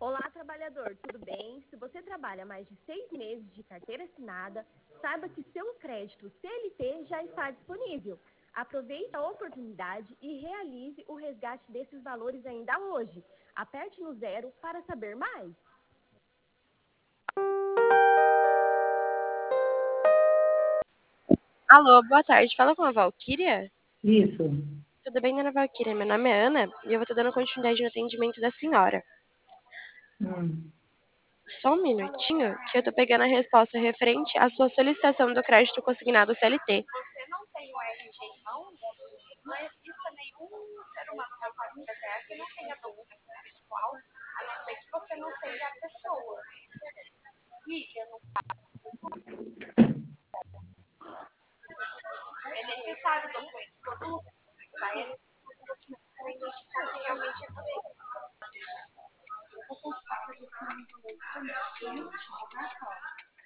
Olá, trabalhador, tudo bem? Se você trabalha mais de 6 meses de carteira assinada, saiba que seu crédito CLT já está disponível. Aproveite a oportunidade e realize o resgate desses valores ainda hoje. Aperte no zero para saber mais. Alô, boa tarde. Fala com a Valquíria? Isso. Tudo bem, dona Valquíria? Meu nome é Ana e eu vou estar dando continuidade no atendimento da senhora. Hum. Só um minutinho que eu tô pegando a resposta referente à sua solicitação do crédito consignado CLT. Você não tem o RG em mãos? Não exista nenhum ser humano na face da Terra que não tenha documento pessoal, a não ser que você não seja a pessoa. Lívia, no é necessário documento. Todo para ele, documento para identificar que realmente é você.